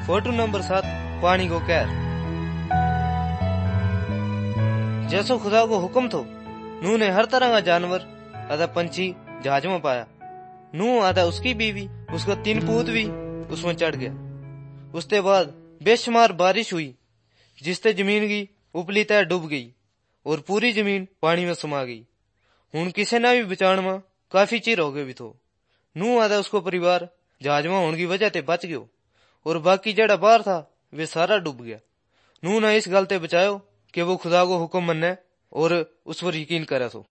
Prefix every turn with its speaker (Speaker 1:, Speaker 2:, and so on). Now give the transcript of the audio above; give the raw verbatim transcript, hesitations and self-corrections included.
Speaker 1: Photo number सात, पानी को कहर। जैसो खुदा को हुक्म थो, नूह ने हर तरह का जानवर आधा पंछी जहाज में पाया। नूह आधा उसकी बीवी, उसका तीन पूत भी उसमें चढ़ गया। उसके बाद बेशुमार बारिश हुई, जिससे जमीन की उपली तय डूब गई और पूरी जमीन पानी में समा गई। हुण किसे ना भी बचाण में काफी चिर हो गए भी थो। नूह आधा उसको परिवार जहाज में होने की वजह ते बच गयो और बाकी जड़ा बाहर था वे सारा डूब गया। नूह ने इस गल ते बचायो कि वो खुदा को हुक्म मन्ने और उस पर यकीन करे सो।